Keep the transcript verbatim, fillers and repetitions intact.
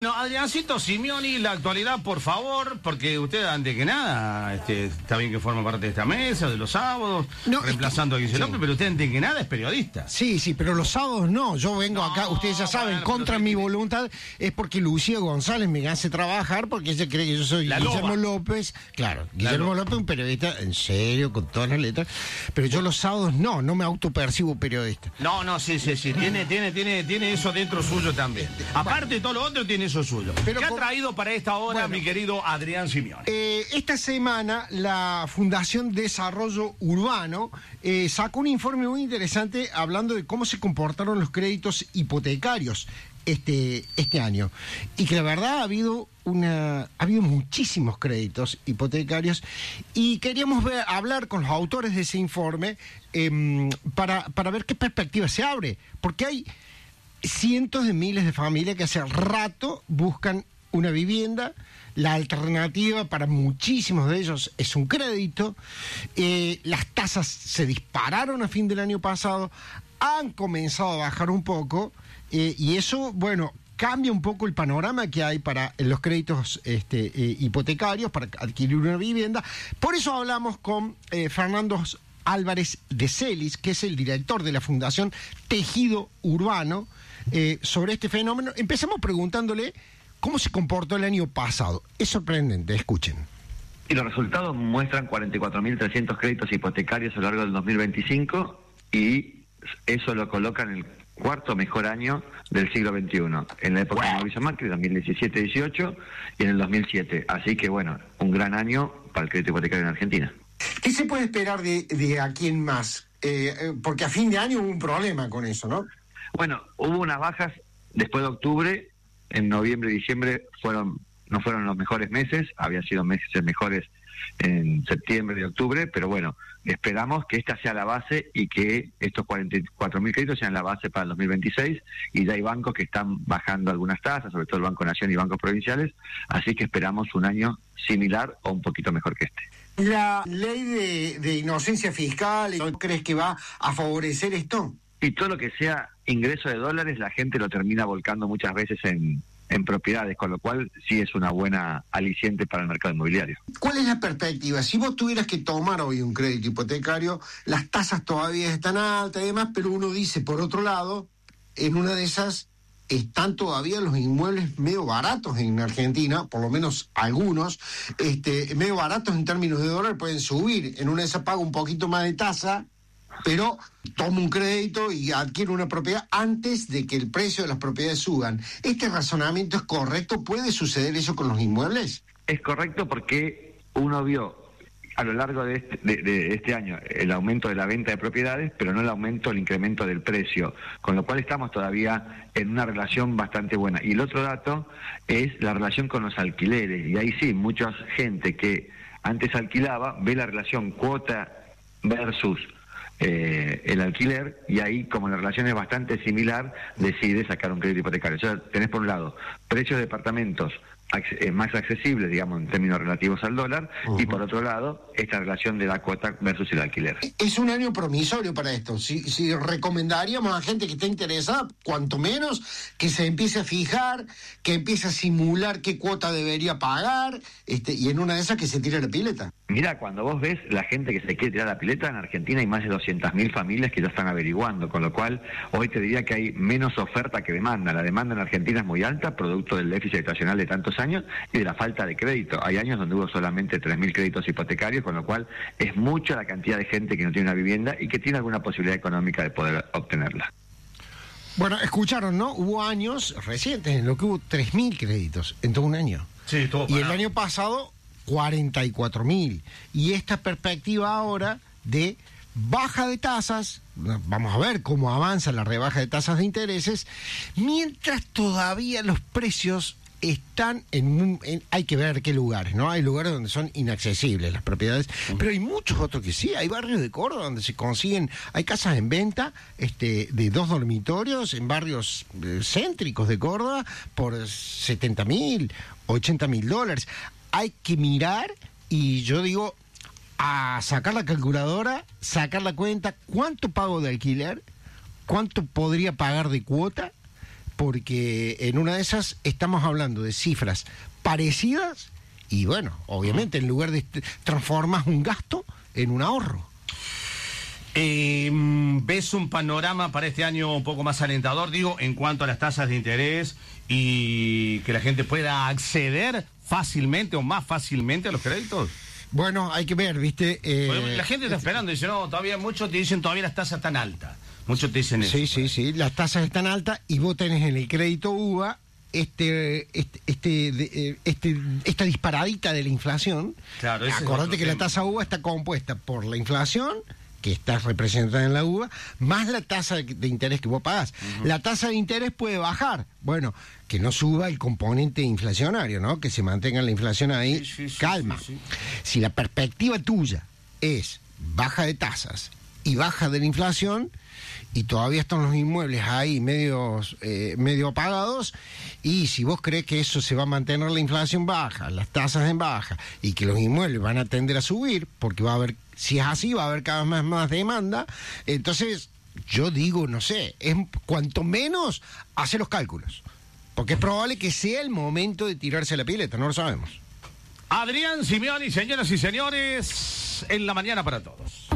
Bueno, Adriancito Simioni, la actualidad, por favor, porque usted, antes que nada, este, está bien que forma parte de esta mesa, de los sábados, no, reemplazando es que, a Guille sí. López, pero usted, antes que nada, es periodista. Sí, sí, pero los sábados no. Yo vengo no, acá, ustedes ya saben, bueno, contra mi voluntad, es porque Lucía González me hace trabajar, porque ella cree que yo soy la Guillermo loba. López. Claro, la Guillermo loba. López, un periodista, en serio, con todas las letras, pero yo los sábados no, no me autopercibo periodista. No, no, sí, sí, sí, tiene, tiene, tiene, tiene eso dentro suyo también. Aparte de todo lo otro, tiene eso suyo. Pero ¿qué ha traído para esta hora, bueno, mi querido Adrián Simioni? Eh, esta semana la Fundación Desarrollo Urbano eh, sacó un informe muy interesante hablando de cómo se comportaron los créditos hipotecarios este, este año. Y que la verdad ha habido una, ha habido muchísimos créditos hipotecarios y queríamos ver, hablar con los autores de ese informe eh, para, para ver qué perspectiva se abre. Porque hay cientos de miles de familias que hace rato buscan una vivienda. La alternativa para muchísimos de ellos es un crédito. Eh, las tasas se dispararon a fin del año pasado, han comenzado a bajar un poco, eh, y eso, bueno, cambia un poco el panorama que hay para los créditos este, eh, hipotecarios, para adquirir una vivienda. Por eso hablamos con eh, Fernando Álvarez de Celis, que es el director de la Fundación Tejido Urbano, eh, sobre este fenómeno. Empezamos preguntándole cómo se comportó el año pasado. Es sorprendente, escuchen. Y los resultados muestran cuarenta y cuatro mil trescientos créditos hipotecarios a lo largo del dos mil veinticinco y eso lo coloca en el cuarto mejor año del siglo veintiuno, en la época wow. de Mauricio Macri, dos mil diecisiete dieciocho, y en el dos mil siete. Así que, bueno, un gran año para el crédito hipotecario en Argentina. ¿Qué se puede esperar de, de aquí en más? Eh, porque a fin de año hubo un problema con eso, ¿no? Bueno, hubo unas bajas después de octubre. En noviembre y diciembre fueron no fueron los mejores meses, habían sido meses mejores en septiembre y octubre, pero bueno, esperamos que esta sea la base y que estos cuarenta y cuatro mil créditos sean la base para el dos mil veintiséis, y ya hay bancos que están bajando algunas tasas, sobre todo el Banco Nación y bancos provinciales, así que esperamos un año similar o un poquito mejor que este. La ley de, de inocencia fiscal, ¿no crees que va a favorecer esto? Y todo lo que sea ingreso de dólares, la gente lo termina volcando muchas veces en, en propiedades, con lo cual sí es una buena aliciente para el mercado inmobiliario. ¿Cuál es la perspectiva? Si vos tuvieras que tomar hoy un crédito hipotecario, las tasas todavía están altas y demás, pero uno dice, por otro lado, en una de esas están todavía los inmuebles medio baratos en Argentina, por lo menos algunos, este, medio baratos en términos de dólar, pueden subir. En una de esas pago un poquito más de tasa, pero tomo un crédito y adquiero una propiedad antes de que el precio de las propiedades suban. ¿Este razonamiento es correcto? ¿Puede suceder eso con los inmuebles? Es correcto porque uno vio a lo largo de este, de, de este año el aumento de la venta de propiedades, pero no el aumento, el incremento del precio, con lo cual estamos todavía en una relación bastante buena. Y el otro dato es la relación con los alquileres, y ahí sí, mucha gente que antes alquilaba ve la relación cuota versus Eh, el alquiler, y ahí, como la relación es bastante similar, decide sacar un crédito hipotecario. O sea, tenés por un lado precios de departamentos eh, más accesibles, digamos, en términos relativos al dólar, uh-huh. y por otro lado, esta relación de la cuota versus el alquiler. Es un año promisorio para esto. Si, si recomendaríamos a gente que esté interesada, cuanto menos, que se empiece a fijar, que empiece a simular qué cuota debería pagar, este, y en una de esas que se tire la pileta. Mira, cuando vos ves la gente que se quiere tirar la pileta, en Argentina hay más de doscientas mil familias que ya están averiguando, con lo cual hoy te diría que hay menos oferta que demanda. La demanda en Argentina es muy alta, producto del déficit estacional de tantos años y de la falta de crédito. Hay años donde hubo solamente tres mil créditos hipotecarios, con lo cual es mucha la cantidad de gente que no tiene una vivienda y que tiene alguna posibilidad económica de poder obtenerla. Bueno, escucharon, ¿no? Hubo años recientes en los que hubo tres mil créditos en todo un año. Sí, todo y el año pasado cuarenta y cuatro mil. Y esta perspectiva ahora de baja de tasas, vamos a ver cómo avanza la rebaja de tasas de intereses, mientras todavía los precios están en, en hay que ver qué lugares, ¿no? Hay lugares donde son inaccesibles las propiedades, uh-huh. pero hay muchos otros que sí. Hay barrios de Córdoba donde se consiguen, hay casas en venta este, de dos dormitorios en barrios eh, céntricos de Córdoba por setenta mil, ochenta mil dólares. Hay que mirar, y yo digo, a sacar la calculadora, sacar la cuenta, cuánto pago de alquiler, cuánto podría pagar de cuota, porque en una de esas estamos hablando de cifras parecidas y bueno, obviamente en lugar de transformas un gasto en un ahorro. Eh, ¿Ves un panorama para este año un poco más alentador, digo, en cuanto a las tasas de interés y que la gente pueda acceder fácilmente o más fácilmente a los créditos? Bueno, hay que ver, ¿viste? Eh, la gente está esperando, dice, no, todavía muchos te dicen todavía las tasas están altas. Muchos te dicen eso. Sí, sí, sí, las tasas están altas y vos tenés en el crédito U V A este, este, este, este, esta disparadita de la inflación. Claro, acordate que tema. La tasa U V A está compuesta por la inflación, que está representada en la U V A, más la tasa de, de interés que vos pagás. Uh-huh. La tasa de interés puede bajar, bueno, que no suba el componente inflacionario, ¿no? Que se mantenga la inflación ahí, sí, sí, calma. Sí, sí. Si la perspectiva tuya es baja de tasas y baja de la inflación, y todavía están los inmuebles ahí medios, eh, medio apagados, y si vos crees que eso se va a mantener la inflación baja, las tasas en baja, y que los inmuebles van a tender a subir, porque va a haber, si es así, va a haber cada vez más, más demanda, entonces yo digo, no sé, es cuanto menos hacer los cálculos, porque es probable que sea el momento de tirarse la pileta, no lo sabemos. Adrián Simeoni, señoras y señores, en la mañana para todos.